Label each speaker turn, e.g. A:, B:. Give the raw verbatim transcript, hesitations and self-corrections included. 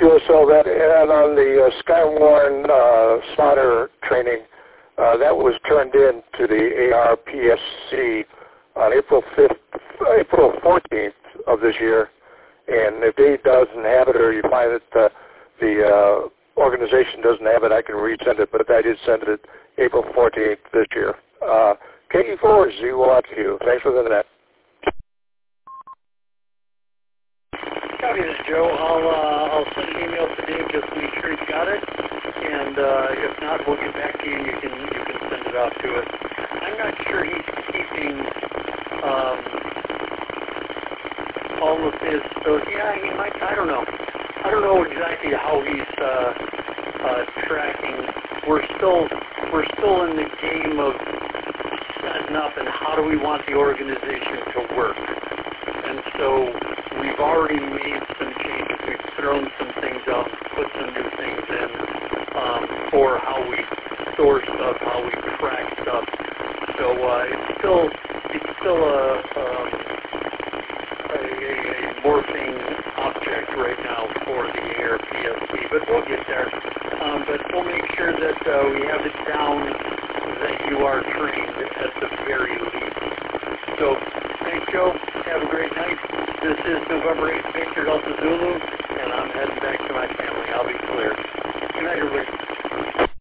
A: Joe, so that and on the uh, Skywarn uh, spotter training, uh, that was turned in to the A R P S C on April fifth, April fourteenth of this year. And if Dave doesn't have it, or you find that uh, the uh, organization doesn't have it, I can resend it. But I did send it April fourteenth this year. Uh, K E four Z watch you. Thanks for the net.
B: Copy this, Joe. I'll uh, I'll send an email to Dave just to make sure he's got it, and uh, if not, we'll get back to you and you can you can send it out to us. I'm not sure he's keeping um, all of his. So yeah, he might. I don't know. I don't know exactly how he's uh, uh, tracking. We're still we're still in the game of setting up and how do we want the organization to work. And so we've already made some changes. We've thrown some things out, put some new things in um, for how we store stuff, how we track stuff. So uh, it's still it's still a, um, a, a morphing object right now for the A R P S C, but we'll get there. Um, but we'll make sure that uh, we have it down that you are trained at the very least. So thanks, Joe. Have a great night. This is November eighth, Victor Delta Zulu, and I'm heading back to my family. I'll be clear. Good night, everybody.